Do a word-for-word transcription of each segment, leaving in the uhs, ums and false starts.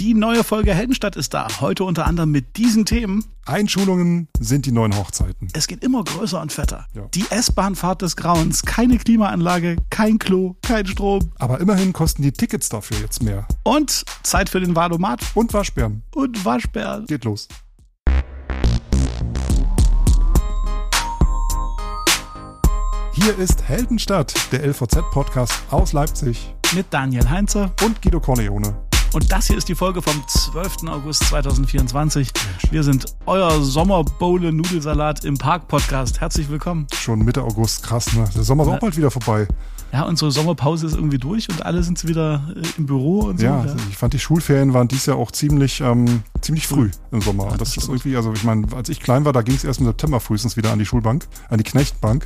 Die neue Folge Heldenstadt ist da. Heute unter anderem mit diesen Themen. Einschulungen sind die neuen Hochzeiten. Es geht immer größer und fetter. Ja. Die S-Bahn-Fahrt des Grauens. Keine Klimaanlage, kein Klo, kein Strom. Aber immerhin kosten die Tickets dafür jetzt mehr. Und Zeit für den Wahlomat. Und Waschbären. Und Waschbären. Geht los. Hier ist Heldenstadt, der L V Z-Podcast aus Leipzig. Mit Daniel Heinzer. Und Guido Corleone. Und das hier ist die Folge vom zwölften August zweitausendvierundzwanzig. Mensch. Wir sind euer Sommerbowle-Nudelsalat im Park-Podcast. Herzlich willkommen. Schon Mitte August, krass, ne? Der Sommer ist auch bald wieder vorbei. Ja, unsere Sommerpause ist irgendwie durch und alle sind wieder äh, im Büro und so. Ja, ja, ich fand die Schulferien waren dieses Jahr auch ziemlich, ähm, ziemlich früh im Sommer. Ja, und das, das ist irgendwie, also ich meine, als ich klein war, da ging es erst im September frühestens wieder an die Schulbank, an die Knechtbank.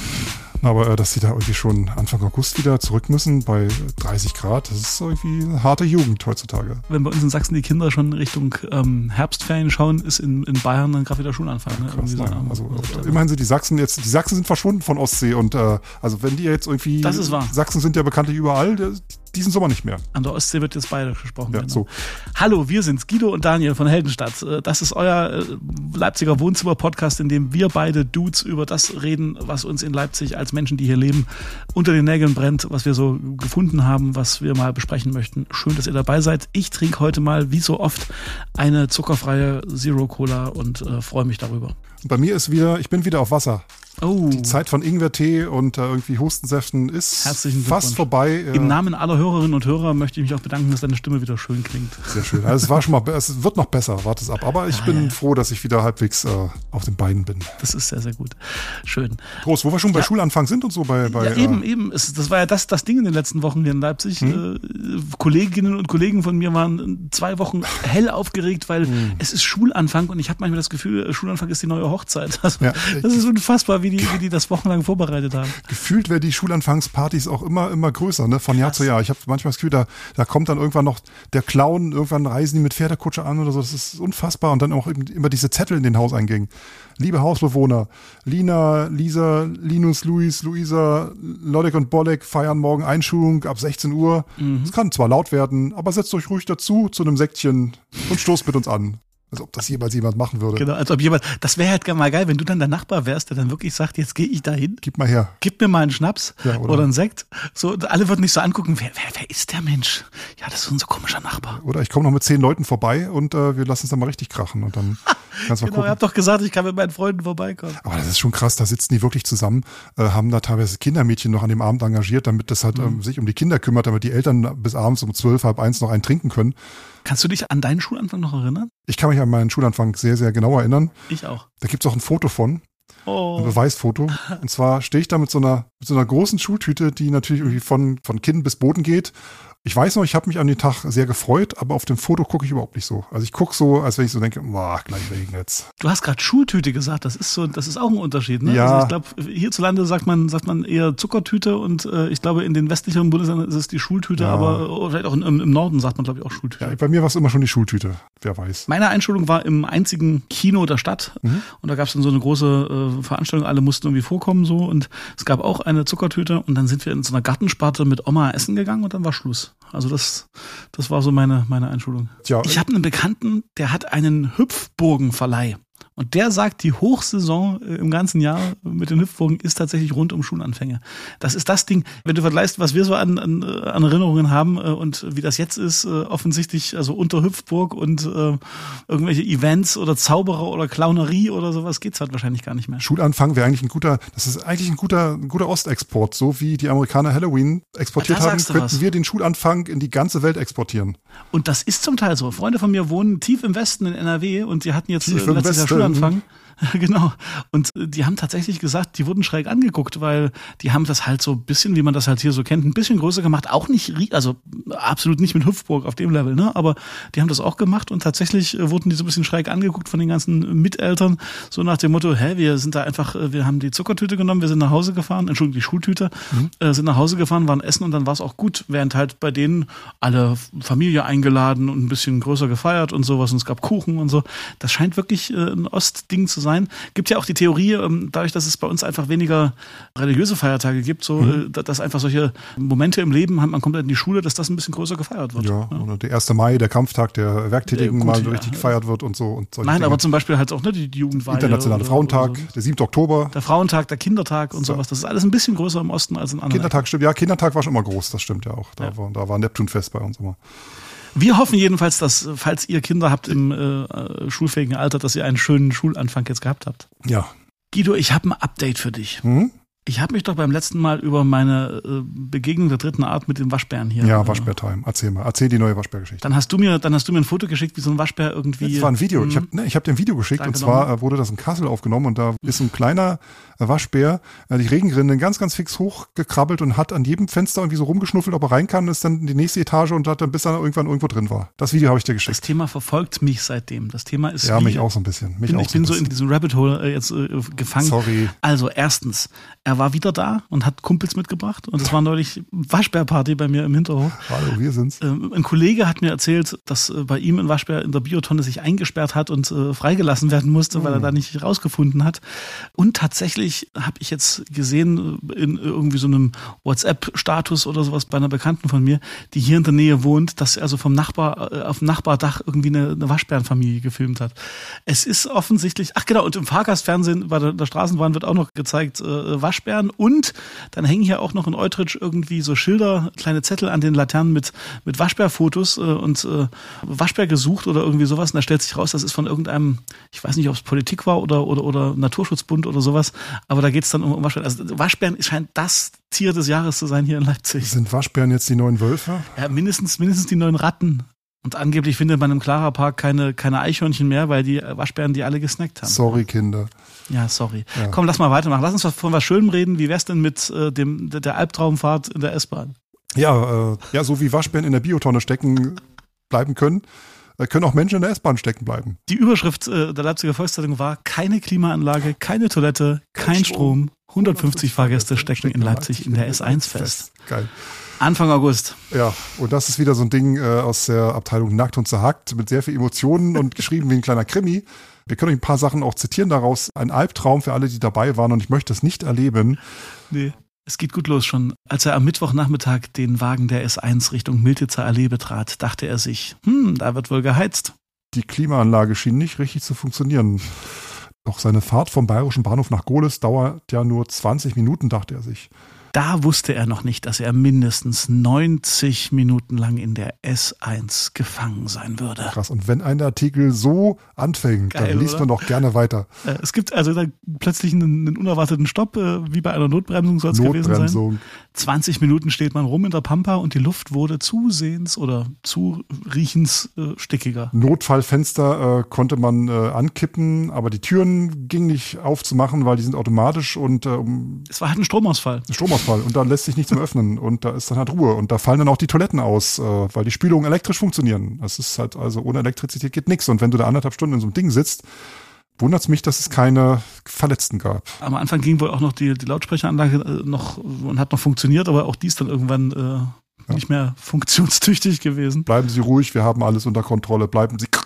Aber äh, dass sie da irgendwie schon Anfang August wieder zurück müssen bei dreißig Grad, das ist irgendwie eine harte Jugend heutzutage. Wenn bei uns in Sachsen die Kinder schon Richtung ähm, Herbstferien schauen, ist in, in Bayern dann gerade wieder Schulanfang. Ne? Krass, so, ja. Also äh, immerhin sind die Sachsen jetzt, die Sachsen sind verschwunden von Ostsee und äh, also wenn die jetzt irgendwie, das ist wahr. Sachsen sind ja bekanntlich überall, der, diesen Sommer nicht mehr. An der Ostsee wird jetzt Bayerisch gesprochen. Ja, genau. so. Hallo, wir sind's, Guido und Daniel von Heldenstadt. Das ist euer Leipziger Wohnzimmer-Podcast, in dem wir beide Dudes über das reden, was uns in Leipzig als Menschen, die hier leben, unter den Nägeln brennt, was wir so gefunden haben, was wir mal besprechen möchten. Schön, dass ihr dabei seid. Ich trinke heute mal, wie so oft, eine zuckerfreie Zero Cola und äh, freue mich darüber. Bei mir ist wieder, ich bin wieder auf Wasser. Oh. Die Zeit von Ingwertee und äh, irgendwie Hustensäften ist fast vorbei. Äh, Im Namen aller Hörerinnen und Hörer möchte ich mich auch bedanken, dass deine Stimme wieder schön klingt. Sehr schön. Also es war schon mal, es wird noch besser, warte es ab. Aber ich ja, bin ja. froh, dass ich wieder halbwegs äh, auf den Beinen bin. Das ist sehr, sehr gut. Schön. Prost, wo wir schon bei ja. Schulanfang sind und so. bei, bei ja, äh, eben, eben. Es, das war ja das, das Ding in den letzten Wochen hier in Leipzig. Hm? Äh, Kolleginnen und Kollegen von mir waren zwei Wochen hell aufgeregt, weil hm. es ist Schulanfang und ich habe manchmal das Gefühl, Schulanfang ist die neue Hochzeit. Also, ja, das ist unfassbar, wie die, wie die das Wochen lang vorbereitet haben. Gefühlt werden die Schulanfangspartys auch immer, immer größer, ne? Von Jahr Krass. zu Jahr. Ich habe manchmal das Gefühl, da, da kommt dann irgendwann noch der Clown, irgendwann reisen die mit Pferdekutsche an oder so. Das ist unfassbar. Und dann auch immer diese Zettel in den Hauseingängen. Liebe Hausbewohner, Lina, Lisa, Linus, Luis, Luisa, Lodek und Bolek feiern morgen Einschulung ab sechzehn Uhr. Es mhm. kann zwar laut werden, aber setzt euch ruhig dazu, zu einem Säckchen und stoßt mit uns an. Als ob das jemals jemand machen würde. Genau, als ob jemand, das wäre halt mal geil, wenn du dann der Nachbar wärst, der dann wirklich sagt, jetzt gehe ich da hin. Gib mal her. Gib mir mal einen Schnaps ja, oder? oder einen Sekt. So, alle würden nicht so angucken, wer, wer, wer ist der Mensch? Ja, das ist unser komischer Nachbar. Oder ich komme noch mit zehn Leuten vorbei und äh, wir lassen es dann mal richtig krachen und dann kannst du mal genau, gucken. Ihr habt doch gesagt, ich kann mit meinen Freunden vorbeikommen. Aber das ist schon krass, da sitzen die wirklich zusammen, äh, haben da teilweise Kindermädchen noch an dem Abend engagiert, damit das halt mhm. ähm, sich um die Kinder kümmert, damit die Eltern bis abends um zwölf, halb eins noch einen trinken können. Kannst du dich an deinen Schulanfang noch erinnern? Ich kann mich an meinen Schulanfang sehr, sehr genau erinnern. Ich auch. Da gibt's auch ein Foto von. Oh. Ein Beweisfoto. Und zwar stehe ich da mit so einer, mit so einer großen Schultüte, die natürlich irgendwie von, von Kinn bis Boden geht. Ich weiß noch, ich habe mich an den Tag sehr gefreut, aber auf dem Foto gucke ich überhaupt nicht so. Also ich gucke so, als wenn ich so denke, boah, gleich Regen jetzt. Du hast gerade Schultüte gesagt, das ist so, das ist auch ein Unterschied, ne? Ja. Also ich glaube, hierzulande sagt man, sagt man eher Zuckertüte und äh, ich glaube, in den westlicheren Bundesländern ist es die Schultüte, ja. aber oder vielleicht auch im, im Norden sagt man, glaube ich, auch Schultüte. Ja, bei mir war es immer schon die Schultüte, wer weiß. Meine Einschulung war im einzigen Kino der Stadt mhm. und da gab es dann so eine große äh, Veranstaltung, alle mussten irgendwie vorkommen so und es gab auch eine Zuckertüte und dann sind wir in so einer Gartensparte mit Oma essen gegangen und dann war Schluss. Also das, das war so meine, meine Einschulung. Tja, ich habe einen Bekannten, der hat einen Hüpfburgenverleih. Und der sagt, die Hochsaison im ganzen Jahr mit den Hüpfburgen ist tatsächlich rund um Schulanfänge. Das ist das Ding, wenn du vergleichst, was wir so an, an, an Erinnerungen haben äh, und wie das jetzt ist, äh, offensichtlich, also unter Hüpfburg und äh, irgendwelche Events oder Zauberer oder Clownerie oder sowas geht's halt wahrscheinlich gar nicht mehr. Schulanfang wäre eigentlich ein guter, das ist eigentlich ein guter, ein guter Ostexport. So wie die Amerikaner Halloween exportiert haben, könnten was. wir den Schulanfang in die ganze Welt exportieren. Und das ist zum Teil so. Freunde von mir wohnen tief im Westen in N R W und die hatten jetzt tief äh, letztes Jahr Schulanfang. Genau. Und die haben tatsächlich gesagt, die wurden schräg angeguckt, weil die haben das halt so ein bisschen, wie man das halt hier so kennt, ein bisschen größer gemacht. Auch nicht, also absolut nicht mit Hüpfburg auf dem Level, ne? Aber die haben das auch gemacht und tatsächlich wurden die so ein bisschen schräg angeguckt von den ganzen Miteltern. So nach dem Motto, hä, wir sind da einfach, wir haben die Zuckertüte genommen, wir sind nach Hause gefahren, Entschuldigung, die Schultüte, mhm. äh, sind nach Hause gefahren, waren essen und dann war es auch gut. Während halt bei denen alle Familie eingeladen und ein bisschen größer gefeiert und sowas und es gab Kuchen und so. Das scheint wirklich äh, ein Ostding zu sein. sein. Gibt ja auch die Theorie, dadurch, dass es bei uns einfach weniger religiöse Feiertage gibt, so, mhm. dass einfach solche Momente im Leben, man kommt in die Schule, dass das ein bisschen größer gefeiert wird. Ja, ja. Oder der erste Mai, der Kampftag der Werktätigen, ja, gut, mal so richtig ja. gefeiert wird und so. Und Nein, Dinge. Aber zum Beispiel halt auch ne, die, die Jugendweihe. Internationale oder, Frauentag, oder so. Der siebte Oktober. Der Frauentag, der Kindertag und so. sowas. Das ist alles ein bisschen größer im Osten als in anderen. Kindertag stimmt, ja, Kindertag war schon immer groß, das stimmt ja auch. Da, ja. War, da war Neptunfest bei uns immer. Wir hoffen jedenfalls, dass, falls ihr Kinder habt im äh, schulfähigen Alter, dass ihr einen schönen Schulanfang jetzt gehabt habt. Ja. Guido, ich habe ein Update für dich. Mhm. Ich habe mich doch beim letzten Mal über meine äh, Begegnung der dritten Art mit dem Waschbären hier. Ja, Waschbär-Time. Erzähl mal. Erzähl die neue Waschbärgeschichte. Dann hast du mir, dann hast du mir ein Foto geschickt, wie so ein Waschbär irgendwie. Das war ein Video. Ich habe ne, ich hab dir ein Video geschickt und zwar äh, wurde das in Kassel aufgenommen und da ist ein kleiner äh, Waschbär äh, die Regenrinne ganz, ganz fix hochgekrabbelt und hat an jedem Fenster irgendwie so rumgeschnuffelt, ob er rein kann, ist dann in die nächste Etage und hat dann bis er irgendwann irgendwo drin war. Das Video habe ich dir geschickt. Das Thema verfolgt mich seitdem. Das Thema ist ja wie, mich auch so ein bisschen. Mich bin, auch ich so bin so in diesem Rabbit Hole äh, jetzt äh, gefangen. Sorry. Also erstens, er war wieder da und hat Kumpels mitgebracht und es war neulich Waschbärparty bei mir im Hinterhof. Hallo, wir sind's. Ähm, ein Kollege hat mir erzählt, dass äh, bei ihm ein Waschbär in der Biotonne sich eingesperrt hat und äh, freigelassen werden musste, mhm. weil er da nicht rausgefunden hat. Und tatsächlich habe ich jetzt gesehen äh, in irgendwie so einem WhatsApp-Status oder sowas bei einer Bekannten von mir, die hier in der Nähe wohnt, dass er also vom Nachbar äh, auf dem Nachbardach irgendwie eine, eine Waschbärenfamilie gefilmt hat. Es ist offensichtlich, ach genau, und im Fahrgastfernsehen bei der, der Straßenbahn wird auch noch gezeigt äh, Waschbären und dann hängen hier auch noch in Eutrich irgendwie so Schilder, kleine Zettel an den Laternen mit, mit Waschbärfotos äh, und äh, Waschbär gesucht oder irgendwie sowas. Und da stellt sich raus, das ist von irgendeinem, ich weiß nicht, ob es Politik war oder, oder, oder Naturschutzbund oder sowas, aber da geht es dann um, um Waschbären. Also Waschbären scheint das Tier des Jahres zu sein hier in Leipzig. Sind Waschbären jetzt die neuen Wölfe? Ja, mindestens, mindestens die neuen Ratten. Und angeblich findet man im Clara Park keine, keine Eichhörnchen mehr, weil die Waschbären die alle gesnackt haben. Sorry, Kinder. Ja, sorry. Ja. Komm, lass mal weitermachen. Lass uns von was Schönem reden. Wie wär's denn mit äh, dem der Albtraumfahrt in der S-Bahn? Ja, äh, ja, so wie Waschbären in der Biotonne stecken bleiben können, äh, können auch Menschen in der S-Bahn stecken bleiben. Die Überschrift äh, der Leipziger Volkszeitung war: Keine Klimaanlage, keine Toilette, kein, kein Strom. hundertfünfzig Fahrgäste stecken in Leipzig in der S eins fest. Geil. Anfang August. Ja, und das ist wieder so ein Ding äh, aus der Abteilung Nackt und Zerhackt mit sehr viel Emotionen und geschrieben wie ein kleiner Krimi. Wir können euch ein paar Sachen auch zitieren daraus. Ein Albtraum für alle, die dabei waren und ich möchte es nicht erleben. Nee, es geht gut los schon. Als er am Mittwochnachmittag den Wagen der S eins Richtung Miltitzer Allee betrat, dachte er sich, hm, da wird wohl geheizt. Die Klimaanlage schien nicht richtig zu funktionieren. Doch seine Fahrt vom Bayerischen Bahnhof nach Gohlis dauert ja nur zwanzig Minuten, dachte er sich. Da wusste er noch nicht, dass er mindestens neunzig Minuten lang in der S eins gefangen sein würde. Krass, und wenn ein Artikel so anfängt, Geil, dann liest oder? man doch gerne weiter. Es gibt also da plötzlich einen, einen unerwarteten Stopp, wie bei einer Notbremsung soll es gewesen sein. zwanzig Minuten steht man rum in der Pampa und die Luft wurde zusehends oder zuriechens äh, stickiger. Notfallfenster äh, konnte man äh, ankippen, aber die Türen gingen nicht aufzumachen, weil die sind automatisch und äh, es war halt ein Stromausfall. Stromausfall. Und da lässt sich nichts mehr öffnen und da ist dann halt Ruhe und da fallen dann auch die Toiletten aus, äh, weil die Spülungen elektrisch funktionieren. Das ist halt, also ohne Elektrizität geht nichts und wenn du da anderthalb Stunden in so einem Ding sitzt, wundert es mich, dass es keine Verletzten gab. Am Anfang ging wohl auch noch die, die Lautsprecheranlage äh, noch und hat noch funktioniert, aber auch die ist dann irgendwann äh, ja. nicht mehr funktionstüchtig gewesen. Bleiben Sie ruhig, wir haben alles unter Kontrolle, bleiben Sie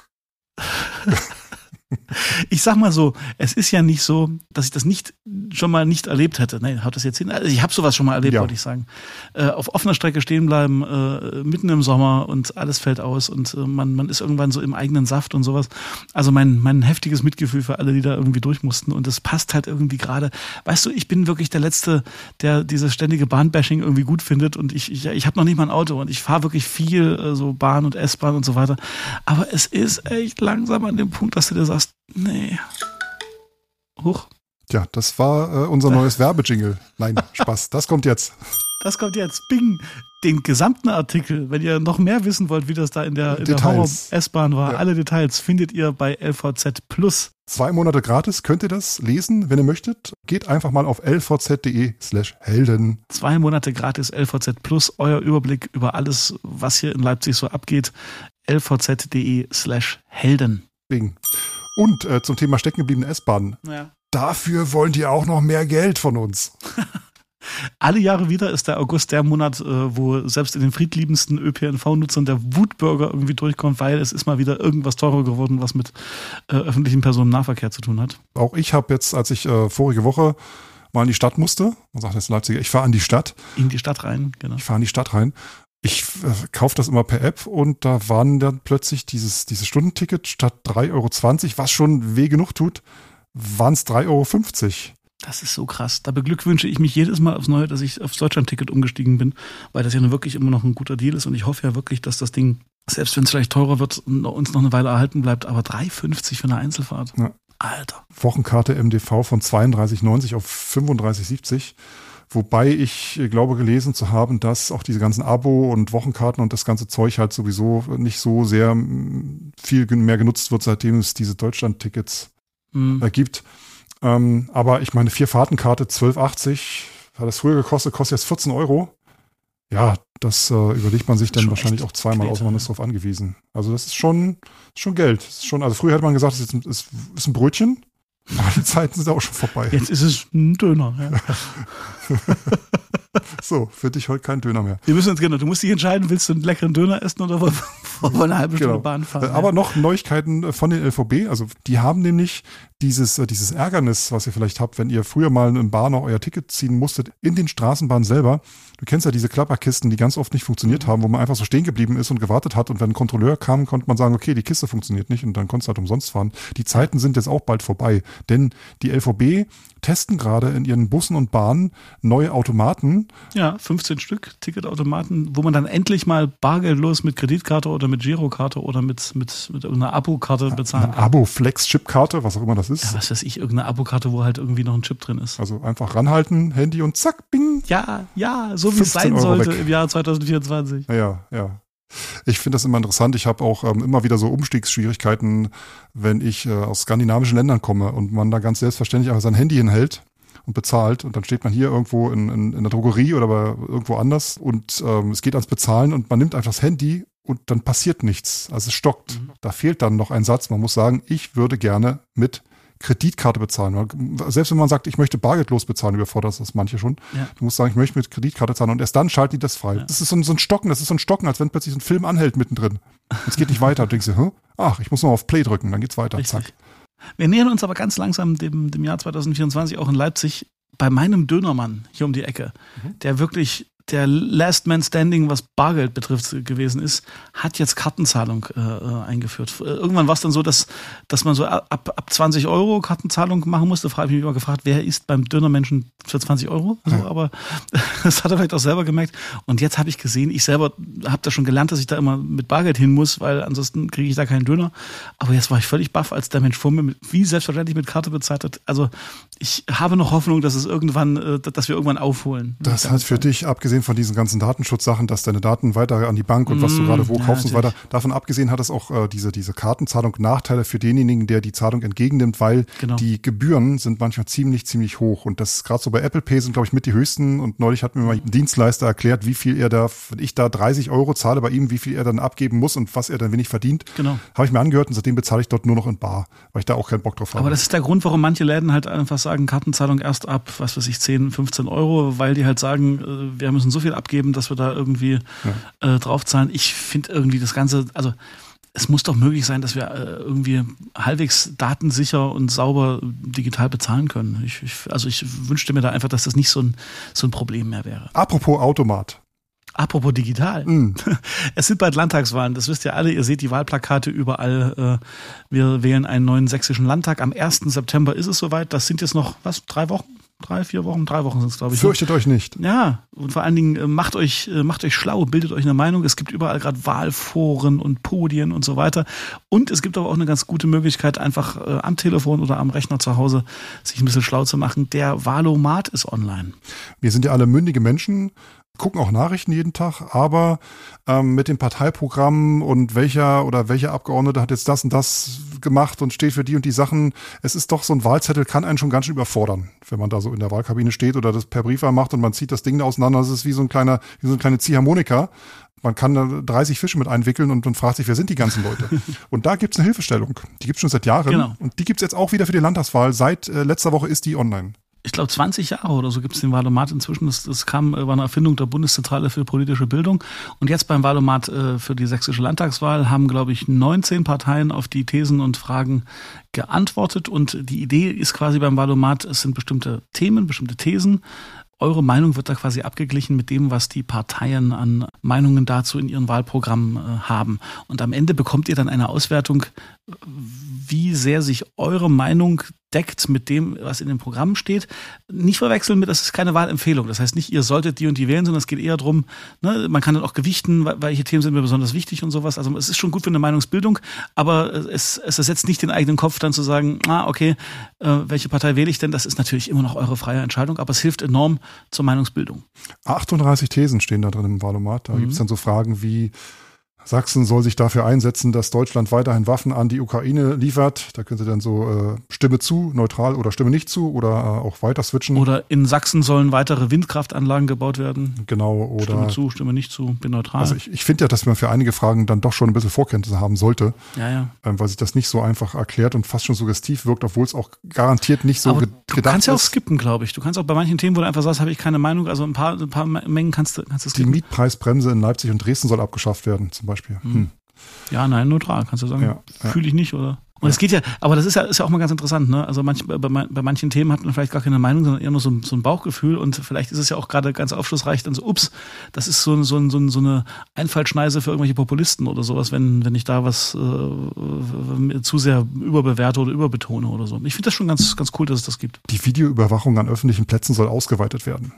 Ich sag mal so, es ist ja nicht so, dass ich das nicht schon mal nicht erlebt hätte. Nein, haut das jetzt hin? Also ich habe sowas schon mal erlebt, ja. wollte ich sagen. Äh, auf offener Strecke stehen bleiben, äh, mitten im Sommer und alles fällt aus und äh, man, man ist irgendwann so im eigenen Saft und sowas. Also mein, mein heftiges Mitgefühl für alle, die da irgendwie durch mussten und das passt halt irgendwie gerade. Weißt du, ich bin wirklich der Letzte, der dieses ständige Bahnbashing irgendwie gut findet und ich, ich, ich habe noch nicht mal ein Auto und ich fahre wirklich viel äh, so Bahn und S-Bahn und so weiter. Aber es ist echt langsam an dem Punkt, dass du dir sagst, nee. Huch. Ja, das war äh, unser neues Werbejingle. Nein, Spaß. Das kommt jetzt. Das kommt jetzt. Bing. Den gesamten Artikel, wenn ihr noch mehr wissen wollt, wie das da in der, in der Horror-S-Bahn war, ja. alle Details findet ihr bei L V Z Plus. Zwei Monate gratis könnt ihr das lesen, wenn ihr möchtet. Geht einfach mal auf lvz.de slash Helden. Zwei Monate gratis L V Z Plus. Euer Überblick über alles, was hier in Leipzig so abgeht. lvz.de slash Helden. Bing. Und äh, zum Thema steckengebliebene S-Bahn. Ja. Dafür wollen die auch noch mehr Geld von uns. Alle Jahre wieder ist der August der Monat, wo selbst in den friedliebendsten Ö P N V-Nutzern der Wutbürger irgendwie durchkommt, weil es ist mal wieder irgendwas teurer geworden, was mit äh, öffentlichem Personennahverkehr zu tun hat. Auch ich habe jetzt, als ich äh, vorige Woche mal in die Stadt musste, man sagt jetzt Leipziger, ich fahre an die Stadt. In die Stadt rein, genau. Ich fahre in die Stadt rein. Ich äh, kaufe das immer per App und da waren dann plötzlich dieses, dieses Stundenticket statt drei Euro zwanzig, was schon weh genug tut, waren es drei Euro fünfzig. Das ist so krass. Da beglückwünsche ich mich jedes Mal aufs Neue, dass ich aufs Deutschland-Ticket umgestiegen bin, weil das ja nun wirklich immer noch ein guter Deal ist und ich hoffe ja wirklich, dass das Ding, selbst wenn es vielleicht teurer wird, uns noch eine Weile erhalten bleibt, aber drei Euro fünfzig für eine Einzelfahrt. Ja. Alter. Wochenkarte M D V von zweiunddreißig neunzig auf fünfunddreißig siebzig. Wobei ich glaube gelesen zu haben, dass auch diese ganzen Abo- und Wochenkarten und das ganze Zeug halt sowieso nicht so sehr viel mehr genutzt wird, seitdem es diese Deutschland-Tickets mhm. äh, gibt. Ähm, aber ich meine, Vier-Fahrtenkarte zwölf achtzig, hat das früher gekostet, kostet jetzt vierzehn Euro. Ja, das äh, überlegt man sich dann schon wahrscheinlich auch zweimal aus, man ist darauf angewiesen. Also das ist schon, schon Geld. Das ist schon, also früher hätte man gesagt, das ist, ist, ist ein Brötchen. Aber die Zeiten sind auch schon vorbei. Jetzt ist es ein Döner. Ja. So, für dich heute kein Döner mehr. Wir müssen uns genau, du musst dich entscheiden, willst du einen leckeren Döner essen oder wollen wir eine halbe Stunde genau. Bahn fahren? Aber ja. Noch Neuigkeiten von den L V B. Also die haben nämlich dieses, dieses Ärgernis, was ihr vielleicht habt, wenn ihr früher mal in Bahn noch euer Ticket ziehen musstet, in den Straßenbahnen selber. Du kennst ja diese Klapperkisten, die ganz oft nicht funktioniert haben, wo man einfach so stehen geblieben ist und gewartet hat. Und wenn ein Kontrolleur kam, konnte man sagen, okay, die Kiste funktioniert nicht und dann konntest du halt umsonst fahren. Die Zeiten sind jetzt auch bald vorbei, denn die L V B testen gerade in ihren Bussen und Bahnen neue Automaten. Ja, fünfzehn Stück Ticketautomaten, wo man dann endlich mal bargeldlos mit Kreditkarte oder mit Girokarte oder mit, mit, mit irgendeiner Abokarte bezahlen kann. Abo-Flex-Chip-Karte, was auch immer das ist. Ja, was weiß ich, irgendeine Abokarte, wo halt irgendwie noch ein Chip drin ist. Also einfach ranhalten, Handy und zack, bing. Ja, ja, so wie es sein sollte weg. Im Jahr zwanzig vierundzwanzig. Ja, ja. Ich finde das immer interessant. Ich habe auch ähm, immer wieder so Umstiegsschwierigkeiten, wenn ich äh, aus skandinavischen Ländern komme und man da ganz selbstverständlich einfach sein Handy hinhält und bezahlt und dann steht man hier irgendwo in, in, in der Drogerie oder bei irgendwo anders und ähm, es geht ans Bezahlen und man nimmt einfach das Handy und dann passiert nichts. Also es stockt. Mhm. Da fehlt dann noch ein Satz. Man muss sagen, ich würde gerne mit Kreditkarte bezahlen. Selbst wenn man sagt, ich möchte bargeldlos bezahlen, überfordert das manche schon. Ja. Du musst sagen, ich möchte mit Kreditkarte zahlen und erst dann schalten die das frei. Ja. Das ist so ein, so ein Stocken, das ist so ein Stocken, als wenn plötzlich so ein Film anhält mittendrin. Es geht nicht weiter. Du denkst dir, hm? Ach, ich muss noch auf Play drücken, dann geht's weiter. Richtig. Zack. Wir nähern uns aber ganz langsam dem, dem Jahr zwanzig vierundzwanzig auch in Leipzig bei meinem Dönermann hier um die Ecke, mhm. der wirklich der Last Man Standing, was Bargeld betrifft, gewesen ist, hat jetzt Kartenzahlung äh, eingeführt. Irgendwann war es dann so, dass, dass man so ab, ab zwanzig Euro Kartenzahlung machen musste. Frage ich mich immer gefragt, wer isst beim Dönermenschen für zwanzig Euro? So, ja. Aber das hat er vielleicht auch selber gemerkt. Und jetzt habe ich gesehen, ich selber habe da schon gelernt, dass ich da immer mit Bargeld hin muss, weil ansonsten kriege ich da keinen Döner. Aber jetzt war ich völlig baff, als der Mensch vor mir mit, wie selbstverständlich mit Karte bezahlt hat. Also ich habe noch Hoffnung, dass es irgendwann, dass wir irgendwann aufholen. Das hat für dich, abgesehen von diesen ganzen Datenschutzsachen, dass deine Daten weiter an die Bank und mmh, was du gerade wo ja, kaufst natürlich. Und so weiter. Davon abgesehen hat es auch äh, diese, diese Kartenzahlung Nachteile für denjenigen, der die Zahlung entgegennimmt, weil genau. die Gebühren sind manchmal ziemlich, ziemlich hoch. Und das gerade so bei Apple Pay sind, glaube ich, mit die höchsten. Und neulich hat mir mal ein Dienstleister erklärt, wie viel er da, wenn ich da dreißig Euro zahle bei ihm, wie viel er dann abgeben muss und was er dann wenig verdient. Genau. Habe ich mir angehört und seitdem bezahle ich dort nur noch in bar, weil ich da auch keinen Bock drauf habe. Aber das ist der Grund, warum manche Läden halt einfach sagen, Kartenzahlung erst ab, was weiß ich, zehn, fünfzehn Euro, weil die halt sagen, wir müssen so viel abgeben, dass wir da irgendwie ja. äh, draufzahlen. Ich finde irgendwie das Ganze, also es muss doch möglich sein, dass wir äh, irgendwie halbwegs datensicher und sauber digital bezahlen können. Ich, ich, also ich wünschte mir da einfach, dass das nicht so ein, so ein Problem mehr wäre. Apropos Automat. Apropos digital. Mm. Es sind bald Landtagswahlen, das wisst ihr alle. Ihr seht die Wahlplakate überall. Wir wählen einen neuen sächsischen Landtag. Am ersten September ist es soweit. Das sind jetzt noch, was, drei Wochen? Drei, vier Wochen, drei Wochen sind es, glaube ich. Fürchtet euch nicht. Ja, und vor allen Dingen macht euch, macht euch schlau, bildet euch eine Meinung. Es gibt überall gerade Wahlforen und Podien und so weiter. Und es gibt aber auch eine ganz gute Möglichkeit, einfach äh, am Telefon oder am Rechner zu Hause sich ein bisschen schlau zu machen. Der Wahlomat ist online. Wir sind ja alle mündige Menschen, gucken auch Nachrichten jeden Tag, aber ähm, mit dem Parteiprogramm und welcher oder welcher Abgeordnete hat jetzt das und das gemacht und steht für die und die Sachen. Es ist doch so ein Wahlzettel, kann einen schon ganz schön überfordern, wenn man da so in der Wahlkabine steht oder das per Briefwahl macht und man zieht das Ding da auseinander. Das ist wie so ein kleiner, wie so eine kleine Ziehharmonika. Man kann da dreißig Fische mit einwickeln und, und fragt sich, wer sind die ganzen Leute? Und da gibt's eine Hilfestellung. Die gibt's schon seit Jahren. Genau. Und die gibt's jetzt auch wieder für die Landtagswahl. Seit äh, letzter Woche ist die online. ich glaube, zwanzig Jahre oder so gibt es den Wahlomat inzwischen. Das, das kam, war eine Erfindung der Bundeszentrale für politische Bildung. Und jetzt beim Wahlomat äh, für die sächsische Landtagswahl haben, glaube ich, neunzehn Parteien auf die Thesen und Fragen geantwortet. Und die Idee ist quasi beim Wahlomat, es sind bestimmte Themen, bestimmte Thesen. Eure Meinung wird da quasi abgeglichen mit dem, was die Parteien an Meinungen dazu in ihren Wahlprogrammen äh, haben. Und am Ende bekommt ihr dann eine Auswertung, wie sehr sich eure Meinung deckt mit dem, was in dem Programm steht. Nicht verwechseln mit, das ist keine Wahlempfehlung. Das heißt nicht, ihr solltet die und die wählen, sondern es geht eher darum, ne, man kann dann auch gewichten, welche Themen sind mir besonders wichtig und sowas. Also es ist schon gut für eine Meinungsbildung, aber es, es ersetzt nicht den eigenen Kopf dann zu sagen, ah, okay, äh, welche Partei wähle ich denn? Das ist natürlich immer noch eure freie Entscheidung, aber es hilft enorm zur Meinungsbildung. achtunddreißig Thesen stehen da drin im Wahlomat. Da mhm. gibt es dann so Fragen wie, Sachsen soll sich dafür einsetzen, dass Deutschland weiterhin Waffen an die Ukraine liefert. Da können Sie dann so äh, Stimme zu, neutral oder Stimme nicht zu oder äh, auch weiter switchen. Oder in Sachsen sollen weitere Windkraftanlagen gebaut werden. Genau. Oder Stimme zu, Stimme nicht zu, bin neutral. Also ich, ich finde ja, dass man für einige Fragen dann doch schon ein bisschen Vorkenntnisse haben sollte. Ja, ja. Ähm, weil sich das nicht so einfach erklärt und fast schon suggestiv wirkt, obwohl es auch garantiert nicht so Aber ge- du gedacht kannst ja auch ist. skippen, glaube ich. Du kannst auch bei manchen Themen, wo du einfach sagst, habe ich keine Meinung, also ein paar, ein paar Mengen kannst du kannst du Die skippen. Mietpreisbremse in Leipzig und Dresden soll abgeschafft werden, zum Beispiel. Hm. Hm. Ja, nein, neutral, kannst du sagen. Ja, ja. Fühle ich nicht, oder? Und es geht ja, aber das ist ja, ist ja auch mal ganz interessant, ne? Also manch, bei, bei manchen Themen hat man vielleicht gar keine Meinung, sondern eher nur so, so ein Bauchgefühl und vielleicht ist es ja auch gerade ganz aufschlussreich, dann so, ups, das ist so, so, so, so eine Einfallschneise für irgendwelche Populisten oder sowas, wenn, wenn ich da was äh, zu sehr überbewerte oder überbetone oder so. Ich finde das schon ganz, ganz cool, dass es das gibt. Die Videoüberwachung an öffentlichen Plätzen soll ausgeweitet werden.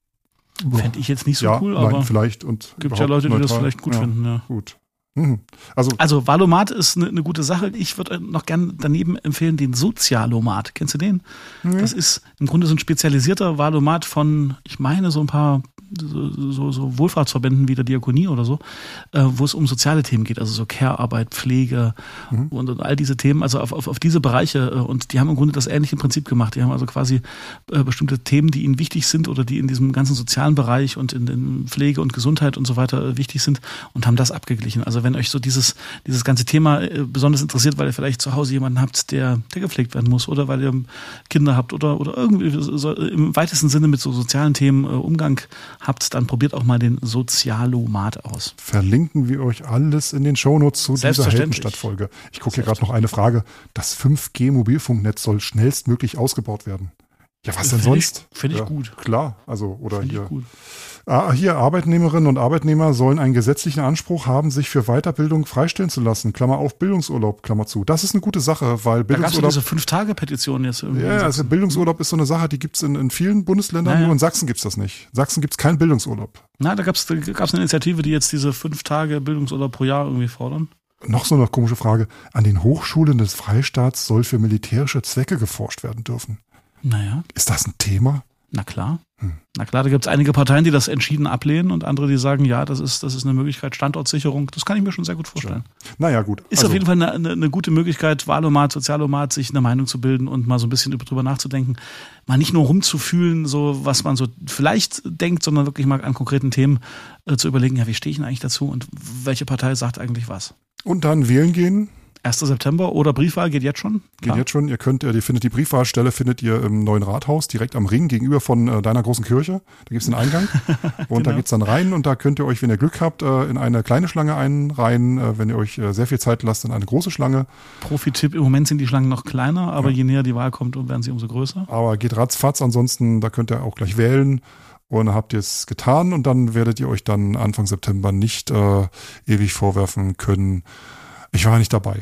Fände ich jetzt nicht so ja, cool, nein, aber vielleicht und gibt ja Leute, die neutral. das vielleicht gut ja, finden, ja. Gut. Mhm. Also, Also Wahlomat ist eine, eine gute Sache. Ich würde noch gern daneben empfehlen den Sozialomat. Kennst du den? Mhm. Das ist im Grunde so ein spezialisierter Wahlomat von, ich meine, so ein paar so, so, so Wohlfahrtsverbänden wie der Diakonie oder so, äh, wo es um soziale Themen geht, also so Care-Arbeit, Pflege mhm. und, und all diese Themen, also auf, auf, auf diese Bereiche. Äh, und die haben im Grunde das ähnliche Prinzip gemacht. Die haben also quasi äh, bestimmte Themen, die ihnen wichtig sind oder die in diesem ganzen sozialen Bereich und in, in Pflege und Gesundheit und so weiter äh, wichtig sind und haben das abgeglichen. Also wenn euch so dieses, dieses ganze Thema äh, besonders interessiert, weil ihr vielleicht zu Hause jemanden habt, der, der gepflegt werden muss oder weil ihr Kinder habt oder, oder irgendwie so, im weitesten Sinne mit so sozialen Themen äh, Umgang habt, dann probiert auch mal den Sozialomat aus. Verlinken wir euch alles in den Shownotes zu dieser Selbstverständlich. Heldenstadt-Folge. Ich gucke hier gerade noch eine Frage. Das fünf G Mobilfunknetz soll schnellstmöglich ausgebaut werden. Ja, was denn Find sonst? Ich, Finde ich ja, gut. Klar, also oder Find hier. Ich gut. Ah, hier, Arbeitnehmerinnen und Arbeitnehmer sollen einen gesetzlichen Anspruch haben, sich für Weiterbildung freistellen zu lassen. Klammer auf, Bildungsurlaub, Klammer zu. Das ist eine gute Sache, weil Da gab es Bildungsurlaub... diese Fünf-Tage-Petition jetzt irgendwie. Ja, also Bildungsurlaub ist so eine Sache, die gibt's in, in vielen Bundesländern, Naja. nur in Sachsen gibt's das nicht. In Sachsen gibt's keinen Bildungsurlaub. Na, da gab es da gab's eine Initiative, die jetzt diese fünf Tage Bildungsurlaub pro Jahr irgendwie fordern. Noch so eine komische Frage. An den Hochschulen des Freistaats soll für militärische Zwecke geforscht werden dürfen. Naja, Ist das ein Thema? na klar. Hm. Na klar, da gibt es einige Parteien, die das entschieden ablehnen und andere, die sagen, ja, das ist, das ist eine Möglichkeit, Standortsicherung. Das kann ich mir schon sehr gut vorstellen. Naja, gut. Ist Also, auf jeden Fall eine, eine, eine gute Möglichkeit, Wahlomat, Sozialomat, sich eine Meinung zu bilden und mal so ein bisschen drüber nachzudenken. Mal nicht nur rumzufühlen, so was man so vielleicht denkt, sondern wirklich mal an konkreten Themen äh, zu überlegen, ja, wie stehe ich denn eigentlich dazu und welche Partei sagt eigentlich was? Und dann wählen gehen. erster September oder Briefwahl geht jetzt schon. Geht jetzt schon. Ihr könnt, ihr findet die Briefwahlstelle findet ihr im neuen Rathaus, direkt am Ring, gegenüber von äh, deiner großen Kirche. Da gibt's den Eingang. Und Genau. da geht's dann rein und da könnt ihr euch, wenn ihr Glück habt, äh, in eine kleine Schlange einreihen. Äh, wenn ihr euch äh, sehr viel Zeit lasst, in eine große Schlange. Profi-Tipp, im Moment sind die Schlangen noch kleiner, aber Ja. je näher die Wahl kommt, werden sie umso größer. Aber geht ratzfatz, ansonsten, da könnt ihr auch gleich wählen. Und dann habt ihr es getan und dann werdet ihr euch dann Anfang September nicht äh, ewig vorwerfen können. Ich war nicht dabei.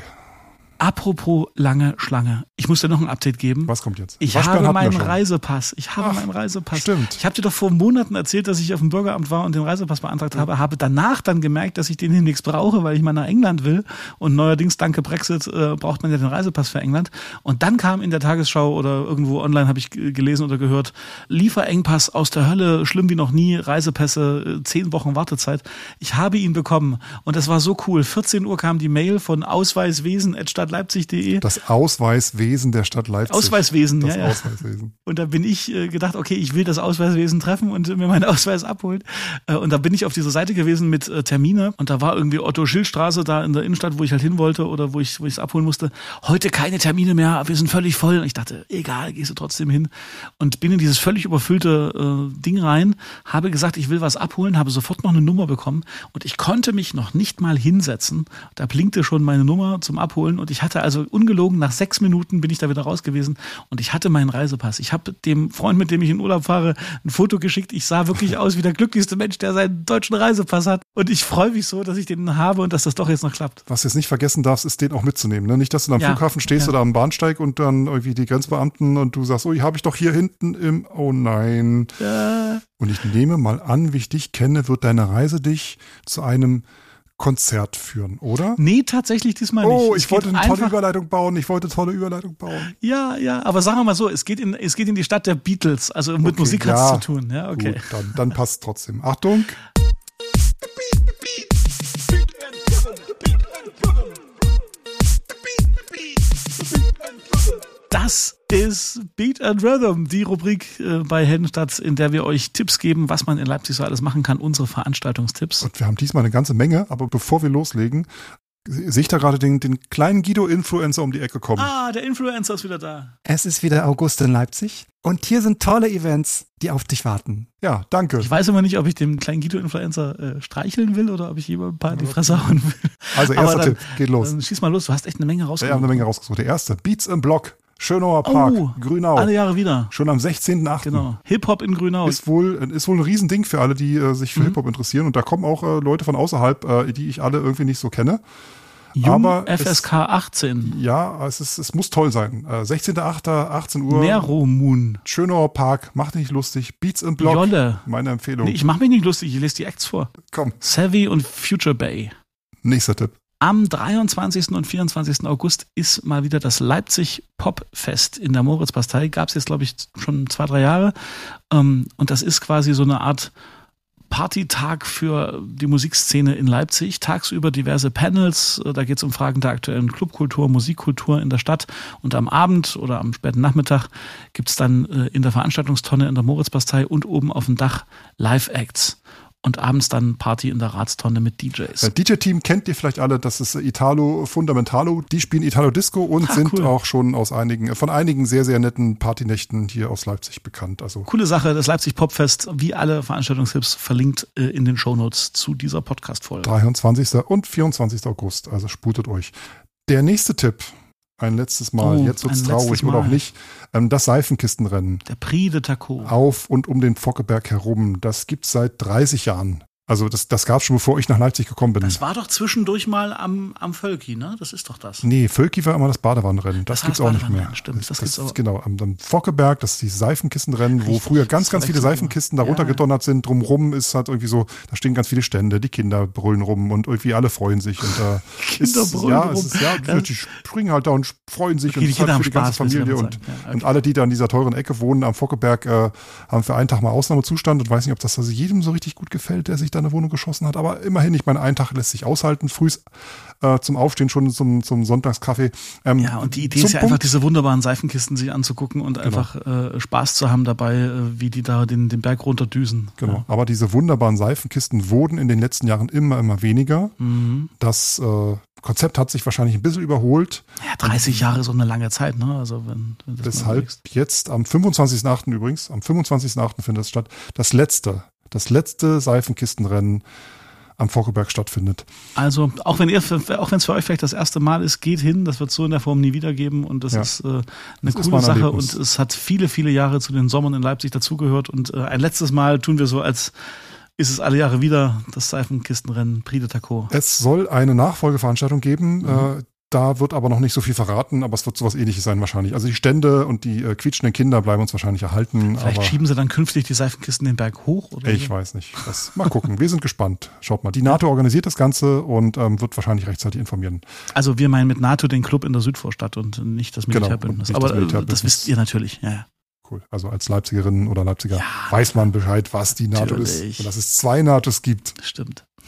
Apropos lange Schlange. Ich muss dir noch ein Update geben. Was kommt jetzt? Ich Waschbären habe hatten wir meinen schon. Reisepass. Ich habe Ach, meinen Reisepass. stimmt. Ich habe dir doch vor Monaten erzählt, dass ich auf dem Bürgeramt war und den Reisepass beantragt habe. Habe danach dann gemerkt, dass ich den hier nichts brauche, weil ich mal nach England will. Und neuerdings, danke Brexit, äh, braucht man ja den Reisepass für England. Und dann kam in der Tagesschau oder irgendwo online, habe ich g- gelesen oder gehört, Lieferengpass aus der Hölle, schlimm wie noch nie, Reisepässe, äh, zehn Wochen Wartezeit. Ich habe ihn bekommen und das war so cool. vierzehn Uhr kam die Mail von ausweiswesen at stadtleipzig punkt de. Das Ausweiswesen der Stadt Leipzig. Ausweiswesen, das ja. ja. Ausweiswesen. Und da bin ich äh, gedacht, okay, ich will das Ausweiswesen treffen und mir meinen Ausweis abholen. Äh, und da bin ich auf dieser Seite gewesen mit äh, Termine und da war irgendwie Otto-Schild-Straße da in der Innenstadt, wo ich halt hin wollte oder wo ich wo ich es abholen musste. Heute keine Termine mehr, wir sind völlig voll. Und ich dachte, egal, gehst du trotzdem hin. Und bin in dieses völlig überfüllte äh, Ding rein, habe gesagt, ich will was abholen, habe sofort noch eine Nummer bekommen und ich konnte mich noch nicht mal hinsetzen. Da blinkte schon meine Nummer zum Abholen und ich hatte also ungelogen, nach sechs Minuten bin ich da wieder raus gewesen und ich hatte meinen Reisepass. Ich habe dem Freund, mit dem ich in Urlaub fahre, ein Foto geschickt. Ich sah wirklich aus wie der glücklichste Mensch, der seinen deutschen Reisepass hat. Und ich freue mich so, dass ich den habe und dass das doch jetzt noch klappt. Was du jetzt nicht vergessen darfst, ist den auch mitzunehmen. Ne? Nicht, dass du am ja, Flughafen stehst ja. oder am Bahnsteig und dann irgendwie die Grenzbeamten und du sagst, oh, habe ich doch hier hinten im, oh nein. Ja. Und ich nehme mal an, wie ich dich kenne, wird deine Reise dich zu einem Konzert führen, oder? Nee, tatsächlich diesmal nicht. Oh, es ich wollte eine einfach, tolle Überleitung bauen. Ich wollte eine tolle Überleitung bauen. Ja, ja, aber sagen wir mal so, es geht in, es geht in die Stadt der Beatles, also mit okay, Musik ja, hat es zu tun. Ja, okay. Gut, dann, dann passt trotzdem. Achtung. Das ist Beat and Rhythm, die Rubrik äh, bei Heldenstadt, in der wir euch Tipps geben, was man in Leipzig so alles machen kann, unsere Veranstaltungstipps. Und wir haben diesmal eine ganze Menge, aber bevor wir loslegen, sehe ich da gerade den, den kleinen Guido-Influencer um die Ecke kommen. Ah, der Influencer ist wieder da. Es ist wieder August in Leipzig und hier sind tolle Events, die auf dich warten. Ja, danke. Ich weiß immer nicht, ob ich dem kleinen Guido-Influencer äh, streicheln will oder ob ich jemand ein paar in die Fresse hauen will. Also erster dann, Tipp, geht los. Dann schieß mal los, du hast echt eine Menge rausgesucht. Wir haben eine Menge rausgesucht. Der erste, Beats im Block, Schönauer Park, oh, Grünau. Alle Jahre wieder. Schon am sechzehnten achten Genau. Hip-Hop in Grünau. Ist wohl, ist wohl ein Riesending für alle, die äh, sich für Mhm. Hip-Hop interessieren. Und da kommen auch äh, Leute von außerhalb, äh, die ich alle irgendwie nicht so kenne. Jung Aber F S K achtzehn. Ja, es, ist, es muss toll sein. Äh, sechzehnten achten achtzehn Uhr. Nero Moon. Schönauer Park, macht nicht lustig. Beats im Block. Jolle. Meine Empfehlung. Nee, ich mache mich nicht lustig, ich lese die Acts vor. Komm, Savvy und Future Bay. nächster Tipp. Am dreiundzwanzigsten und vierundzwanzigsten August ist mal wieder das Leipzig Popfest in der Moritzbastei. Gab es jetzt, glaube ich, schon zwei, drei Jahre. Und das ist quasi so eine Art Partytag für die Musikszene in Leipzig. Tagsüber diverse Panels. Da geht es um Fragen der aktuellen Clubkultur, Musikkultur in der Stadt. Und am Abend oder am späten Nachmittag gibt es dann in der Veranstaltungstonne in der Moritzbastei und oben auf dem Dach Live-Acts. Und abends dann Party in der Ratstonne mit D Js. Das D J-Team kennt ihr vielleicht alle, das ist Italo Fundamentalo. Die spielen Italo Disco und Ach, sind cool. auch schon aus einigen, von einigen sehr, sehr netten Partynächten hier aus Leipzig bekannt. Also Coole Sache, das Leipzig Popfest, wie alle Veranstaltungstipps, verlinkt äh, in den Shownotes zu dieser Podcast-Folge. dreiundzwanzigsten und vierundzwanzigsten August, also sputet euch. Der nächste Tipp, ein letztes Mal, Oh, jetzt wird's ein traurig letztes oder auch Mal. nicht, ähm, das Seifenkistenrennen Der Prix de Taco. auf und um den Fockeberg herum, das gibt's seit dreißig Jahren. Also das, das gab's schon, bevor ich nach Leipzig gekommen bin. Das war doch zwischendurch mal am, am Völki, ne? Das ist doch das. Nee, Völki war immer das Badewannenrennen. Das, Das war gibt's das auch nicht mehr. Badewannenrennen, stimmt, das das, gibt's auch. Genau, am, am Fockeberg, das ist die Seifenkistenrennen, wo Richtig, früher ganz, das ganz war viele echt super. Seifenkisten da Ja. runtergedonnert sind. Drumrum ist halt irgendwie so, da stehen ganz viele Stände, die Kinder brüllen rum und irgendwie alle freuen sich. Und da Kinder ist, brüllen ja, rum. es ist, ja, die, die springen halt da und freuen sich Okay, die und es ist halt Kinder für die haben ganze Spaß, willst du Familie. damit Und, sagen. Ja, okay. und alle, die da in dieser teuren Ecke wohnen am Fockeberg, äh, haben für einen Tag mal Ausnahmezustand und weiß nicht, ob das also jedem so richtig gut gefällt, der sich da eine Wohnung geschossen hat. Aber immerhin, ich meine, ein Tag lässt sich aushalten, früh äh, zum Aufstehen schon zum, zum Sonntagskaffee. Ähm, Ja, und die Idee zum ist ja einfach, Punkt- diese wunderbaren Seifenkisten sich anzugucken und einfach äh, Spaß zu haben dabei, äh, wie die da den, den Berg runterdüsen. Genau, Ja. aber diese wunderbaren Seifenkisten wurden in den letzten Jahren immer, immer weniger. Mhm. Das äh, Konzept hat sich wahrscheinlich ein bisschen überholt. Ja, dreißig Jahre ist so eine lange Zeit, ne? Also wenn, wenn das mal Deshalb überlegst. jetzt am fünfundzwanzigsten achten übrigens, am fünfundzwanzigsten achten findet es statt, das letzte, das letzte Seifenkistenrennen am Fockeberg stattfindet. Also, auch wenn ihr, auch wenn es für euch vielleicht das erste Mal ist, geht hin, das wird es so in der Form nie wieder geben und das Ja. ist äh, eine Das ist coole mal ein Sache Erlebnis. und es hat viele, viele Jahre zu den Sommern in Leipzig dazugehört und äh, ein letztes Mal tun wir so, als ist es alle Jahre wieder das Seifenkistenrennen Prix de Taco. Es soll eine Nachfolgeveranstaltung geben, Mhm. äh, da wird aber noch nicht so viel verraten, aber es wird sowas Ähnliches sein wahrscheinlich. Also die Stände und die äh, quietschenden Kinder bleiben uns wahrscheinlich erhalten. Vielleicht aber schieben sie dann künftig die Seifenkisten den Berg hoch oder Ich so. weiß nicht. Das, mal gucken. Wir sind gespannt. Schaut mal. Die NATO organisiert das Ganze und ähm, wird wahrscheinlich rechtzeitig informieren. Also wir meinen mit NATO den Club in der Südvorstadt und nicht das Genau, Militärbündnis. und nicht Aber das das, Militärbündnis. das wisst ihr natürlich. Ja, ja. Cool. Also als Leipzigerin oder Leipziger weiß man Bescheid, was die NATO ist. natürlich. Und dass es zwei NATOs gibt. Stimmt.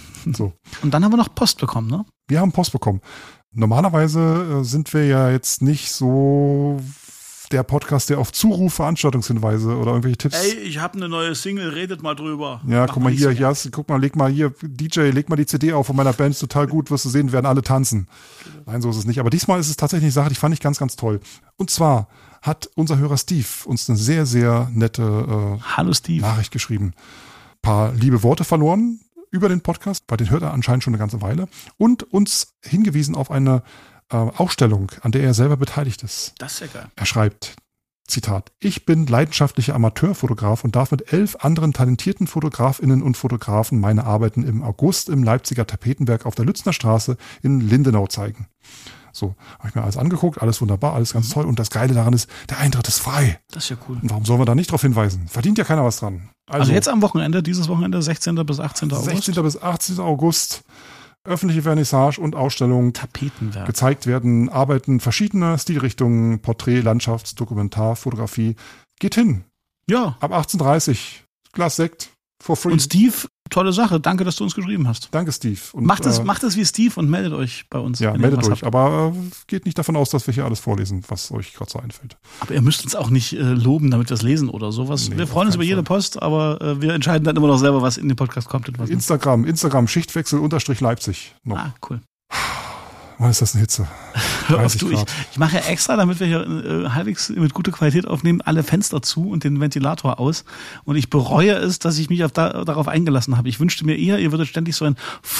So. Und dann haben wir noch Post bekommen, ne? Wir haben Post bekommen. Normalerweise äh, sind wir ja jetzt nicht so der Podcast, der auf Zuruf Veranstaltungshinweise oder irgendwelche Tipps. Ey, ich habe eine neue Single, redet mal drüber. Ja, Mach guck mal nicht hier, so. hier hast, guck mal, leg mal hier, D J, leg mal die C D auf von meiner Band, ist total gut, wirst du sehen, werden alle tanzen. Nein, so ist es nicht. Aber diesmal ist es tatsächlich eine Sache, die fand ich ganz, ganz toll. Und zwar hat unser Hörer Steve uns eine sehr, sehr nette äh, Hallo Steve. Nachricht geschrieben. Ein paar liebe Worte verloren über den Podcast, weil den hört er anscheinend schon eine ganze Weile. Und uns hingewiesen auf eine äh, Ausstellung, an der er selber beteiligt ist. Das ist ja geil. Er schreibt, Zitat, ich bin leidenschaftlicher Amateurfotograf und darf mit elf anderen talentierten Fotografinnen und Fotografen meine Arbeiten im August im Leipziger Tapetenwerk auf der Lützner Straße in Lindenau zeigen. So, habe ich mir alles angeguckt, alles wunderbar, alles ganz toll. Und das Geile daran ist, der Eintritt ist frei. Das ist ja cool. Und warum sollen wir da nicht drauf hinweisen? Verdient ja keiner was dran. Also, also jetzt am Wochenende, dieses Wochenende, sechzehnten bis achtzehnten August. sechzehnten bis achtzehnten August. Öffentliche Vernissage und Ausstellung. Tapetenwerk. Gezeigt werden Arbeiten verschiedener Stilrichtungen, Porträt, Landschafts-, Dokumentar, Fotografie. Geht hin. Ja. Ab achtzehn Uhr dreißig. Glas Sekt. For free. Und Steve, tolle Sache. Danke, dass du uns geschrieben hast. Danke, Steve. Und, macht es äh, macht es wie Steve und meldet euch bei uns. Ja, wenn meldet ihr was euch. habt. Aber äh, geht nicht davon aus, dass wir hier alles vorlesen, was euch gerade so einfällt. Aber ihr müsst uns auch nicht äh, loben, damit wir es lesen oder sowas. Nee, wir auf freuen uns über keinen jede Fall. Post, aber äh, wir entscheiden dann immer noch selber, was in den Podcast kommt und was nicht. Instagram, Instagram, Schichtwechsel unterstrich Leipzig. Noch. Ah, cool. Wann ist das eine Hitze? Hör auf, dreißig du, ich, Grad. ich mache ja extra, damit wir hier äh, halbwegs mit guter Qualität aufnehmen, alle Fenster zu und den Ventilator aus. Und ich bereue es, dass ich mich auf da, darauf eingelassen habe. Ich wünschte mir eher, ihr würdet ständig so ein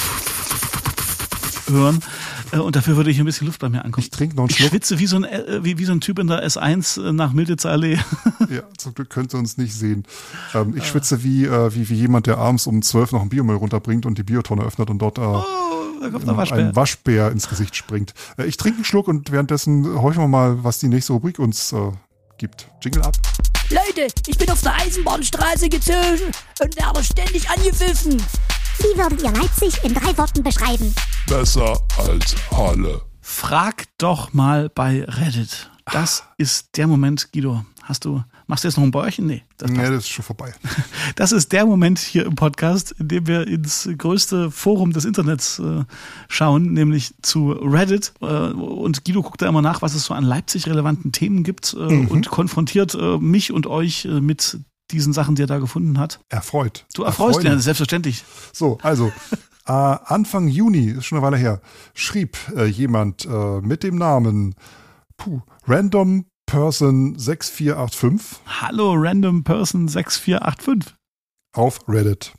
hören. Äh, und dafür würde ich ein bisschen Luft bei mir ankommen. Ich trinke noch einen Ich Schluck. schwitze wie so ein, äh, wie, wie so ein Typ in der S eins äh, nach Milditzer Allee. Ja, zum Glück könnt ihr uns nicht sehen. Ähm, ich schwitze wie, äh, wie, wie jemand, der abends um zwölf noch einen Biomüll runterbringt und die Biotonne öffnet und dort äh, Oh, da kommt der Waschbär. ein Waschbär ins Gesicht springt. Äh, ich trinke einen Schluck und währenddessen horchen wir mal, was die nächste Rubrik uns äh, gibt. Jingle ab. Leute, ich bin auf der Eisenbahnstraße gezogen und werde ständig angepfiffen. Wie würdet ihr Leipzig in drei Worten beschreiben? Besser als Halle. Frag doch mal bei Reddit. Das ist der Moment, Guido. Hast du, machst du jetzt noch ein Bäuerchen? Nee. Das, Nee, das ist schon vorbei. das ist der Moment hier im Podcast, in dem wir ins größte Forum des Internets äh, schauen, nämlich zu Reddit. Äh, und Guido guckt da immer nach, was es so an Leipzig-relevanten Themen gibt äh, Mhm. und konfrontiert äh, mich und euch äh, mit diesen Sachen, die er da gefunden hat. Erfreut. Du erfreust dich, Erfreuen. ja, selbstverständlich. So, also äh, Anfang Juni, ist schon eine Weile her, schrieb äh, jemand äh, mit dem Namen puh, Random Person sechs vier acht fünf Hallo Random Person sechs vier acht fünf. auf Reddit.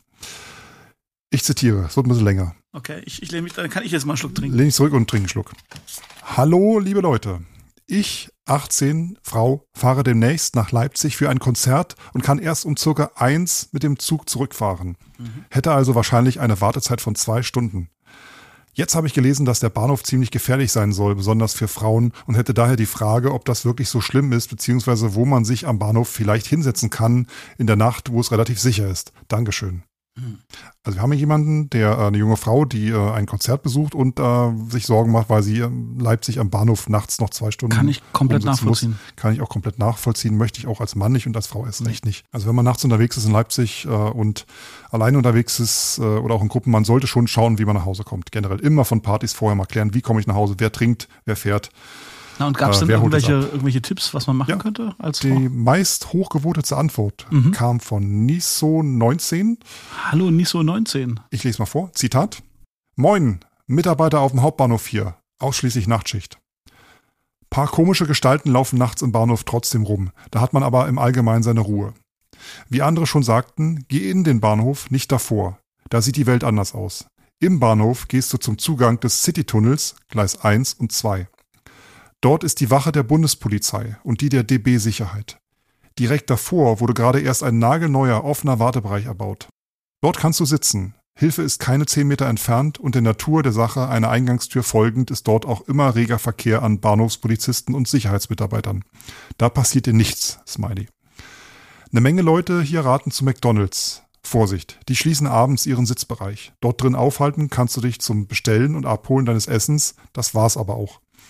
Ich zitiere, es wird ein bisschen länger. Okay, ich, ich lehne mich, dann kann ich jetzt mal einen Schluck trinken. Lehne ich zurück und trinke einen Schluck. Hallo, liebe Leute. Ich, achtzehn, Frau, fahre demnächst nach Leipzig für ein Konzert und kann erst um circa eins mit dem Zug zurückfahren. Hätte also wahrscheinlich eine Wartezeit von zwei Stunden. Jetzt habe ich gelesen, dass der Bahnhof ziemlich gefährlich sein soll, besonders für Frauen, und hätte daher die Frage, ob das wirklich so schlimm ist, beziehungsweise wo man sich am Bahnhof vielleicht hinsetzen kann in der Nacht, wo es relativ sicher ist. Dankeschön. Also wir haben hier jemanden, der äh, eine junge Frau, die äh, ein Konzert besucht und äh, sich Sorgen macht, weil sie in Leipzig am Bahnhof nachts noch zwei Stunden Kann ich komplett rumsitzen nachvollziehen. Muss. Kann ich auch komplett nachvollziehen, möchte ich auch als Mann nicht und als Frau erst recht nicht. Also wenn man nachts unterwegs ist in Leipzig äh, und alleine unterwegs ist äh, oder auch in Gruppen, man sollte schon schauen, wie man nach Hause kommt. Generell immer von Partys vorher mal klären, wie komme ich nach Hause, wer trinkt, wer fährt. Na, und gab es Äh, denn wer holt irgendwelche, es irgendwelche Tipps, was man machen Ja, könnte als Die Frau? meist hochgevotete Antwort Mhm. kam von Niso neunzehn. Hallo Niso neunzehn. Ich lese mal vor. Zitat. Moin, Mitarbeiter auf dem Hauptbahnhof hier. Ausschließlich Nachtschicht. Paar komische Gestalten laufen nachts im Bahnhof trotzdem rum. Da hat man aber im Allgemeinen seine Ruhe. Wie andere schon sagten, geh in den Bahnhof, nicht davor. Da sieht die Welt anders aus. Im Bahnhof gehst du zum Zugang des Citytunnels, Gleis eins und zwei. Dort ist die Wache der Bundespolizei und die der D B Sicherheit. Direkt davor wurde gerade erst ein nagelneuer, offener Wartebereich erbaut. Dort kannst du sitzen. Hilfe ist keine zehn Meter entfernt und der Natur der Sache einer Eingangstür folgend ist dort auch immer reger Verkehr an Bahnhofspolizisten und Sicherheitsmitarbeitern. Da passiert dir nichts, Smiley. Eine Menge Leute hier raten zu McDonald's. Vorsicht, die schließen abends ihren Sitzbereich. Dort drin aufhalten kannst du dich zum Bestellen und Abholen deines Essens, das war's aber auch.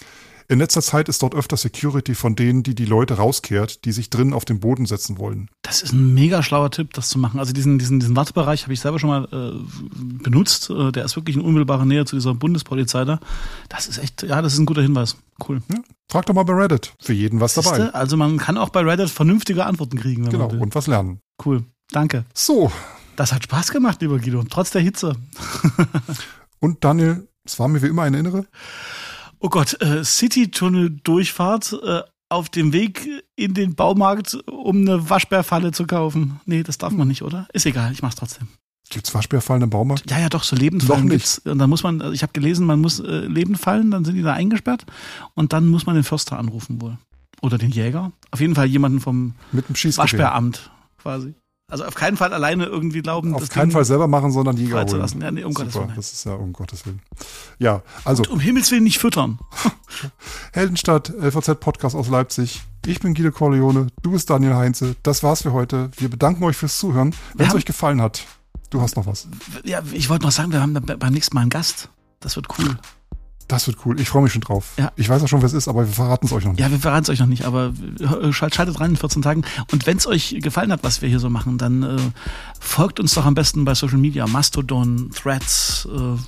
In letzter Zeit ist dort öfter Security von denen, die die Leute rauskehrt, die sich drinnen auf den Boden setzen wollen. Das ist ein mega schlauer Tipp, das zu machen. Also diesen, diesen, diesen Wartebereich habe ich selber schon mal äh, benutzt. Äh, der ist wirklich in unmittelbarer Nähe zu dieser Bundespolizei da. Das ist echt, ja, das ist ein guter Hinweis. Cool. Ja, frag doch mal bei Reddit. Für jeden was dabei. Siehste? Also man kann auch bei Reddit vernünftige Antworten kriegen. Wenn Genau, man will. und was lernen. Cool, danke. So. Das hat Spaß gemacht, lieber Guido, trotz der Hitze. Und Daniel, es war mir wie immer eine Innere. Oh Gott, äh, City-Tunnel-Durchfahrt äh, auf dem Weg in den Baumarkt, um eine Waschbärfalle zu kaufen. Nee, das darf man nicht, oder? Ist egal, ich mach's trotzdem. Gibt's Waschbärfallen im Baumarkt? Ja, ja, doch, so Lebendfallen Noch nicht. gibt's. Und dann muss man, also ich habe gelesen, man muss äh, Lebendfallen, dann sind die da eingesperrt und dann muss man den Förster anrufen wohl. Oder den Jäger. Auf jeden Fall jemanden vom Mit dem Schießgewehr. Waschbäramt quasi. Also auf keinen Fall alleine irgendwie glauben, Auf das keinen Ding Fall selber machen, sondern Jäger holen. freizulassen. Ja, nee, um Gottes Super, Willen. das ist ja um Gottes Willen. Ja, also Um Himmels Willen nicht füttern. Heldenstadt, L V Z-Podcast aus Leipzig. Ich bin Guido Corleone, du bist Daniel Heinze. Das war's für heute. Wir bedanken euch fürs Zuhören. Wenn es haben- euch gefallen hat, du hast noch was. Ja, ich wollte noch sagen, wir haben da beim nächsten Mal einen Gast. Das wird cool. Das wird cool. Ich freue mich schon drauf. Ja. Ich weiß auch schon, wer es ist, aber wir verraten es euch noch nicht. Ja, wir verraten es euch noch nicht, aber äh, schalt- schaltet rein in vierzehn Tagen. Und wenn es euch gefallen hat, was wir hier so machen, dann äh, folgt uns doch am besten bei Social Media. Mastodon, Threads,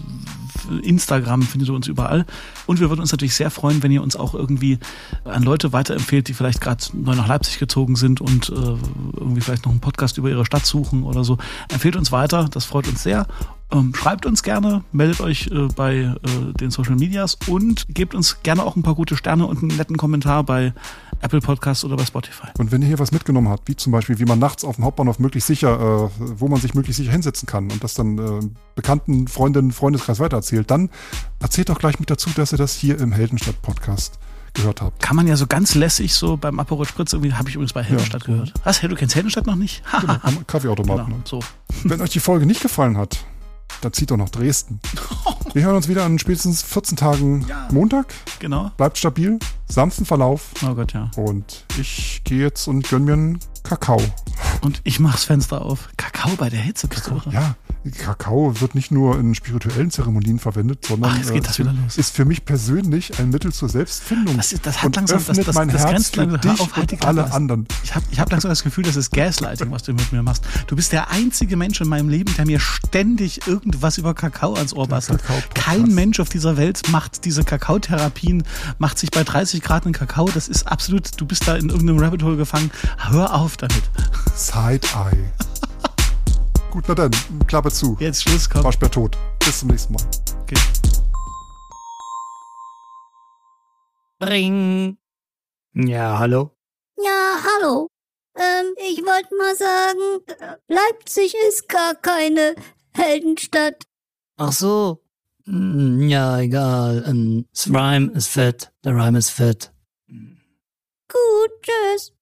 äh, Instagram, findet ihr uns überall. Und wir würden uns natürlich sehr freuen, wenn ihr uns auch irgendwie an Leute weiterempfehlt, die vielleicht gerade neu nach Leipzig gezogen sind und äh, irgendwie vielleicht noch einen Podcast über ihre Stadt suchen oder so. Empfehlt uns weiter, das freut uns sehr. Ähm, schreibt uns gerne, meldet euch äh, bei äh, den Social Medias und gebt uns gerne auch ein paar gute Sterne und einen netten Kommentar bei Apple Podcasts oder bei Spotify. Und wenn ihr hier was mitgenommen habt, wie zum Beispiel, wie man nachts auf dem Hauptbahnhof möglichst sicher, äh, wo man sich möglichst sicher hinsetzen kann und das dann äh, bekannten Freundinnen, Freundeskreis weitererzählt, dann erzählt doch gleich mit dazu, dass ihr das hier im Heldenstadt-Podcast gehört habt. Kann man ja so ganz lässig so beim Aperol Spritz irgendwie, habe ich übrigens bei Heldenstadt Ja. gehört. Was, hey, du kennst Heldenstadt noch nicht? Ha, Genau, ha, ha. am Kaffeeautomaten. Genau, so. Wenn euch die Folge nicht gefallen hat, dann zieht doch nach Dresden. Wir hören uns wieder an spätestens vierzehn Tagen Ja. Montag. Genau. Bleibt stabil, sanften Verlauf. Oh Gott, ja. Und ich gehe jetzt und gönn mir einen Kakao. Und ich mach's Fenster auf. Kakao bei der Hitze, bist du irre? Ja, Kakao wird nicht nur in spirituellen Zeremonien verwendet, sondern Ach, jetzt geht äh, das wieder los. ist für mich persönlich ein Mittel zur Selbstfindung. Das ist- das hat und langsam- das- öffnet das- mein das Herz grenzt für langsam- dich hör auf, halt die und Klappe. alle Das- anderen. Ich habe ich hab langsam das Gefühl, das ist Gaslighting, was du mit mir machst. Du bist der einzige Mensch in meinem Leben, der mir ständig irgendwas über Kakao ans Ohr bastelt. Kakao-Podcast. Kein Mensch auf dieser Welt macht diese Kakaotherapien, macht sich bei dreißig Grad einen Kakao. Das ist absolut, du bist da in irgendeinem Rabbit Hole gefangen. Hör auf damit. Side-Eye. Gut, na dann, Klappe zu. Jetzt Schluss, komm. Waschbär tot. Bis zum nächsten Mal. Okay. Ring. Ja, hallo? Ja, hallo. Ähm, ich wollte mal sagen, Leipzig ist gar keine Heldenstadt. Ach so. Hm, ja, egal. Ähm, Das Rhyme ist fett. Der Rhyme ist fett. Gut, tschüss.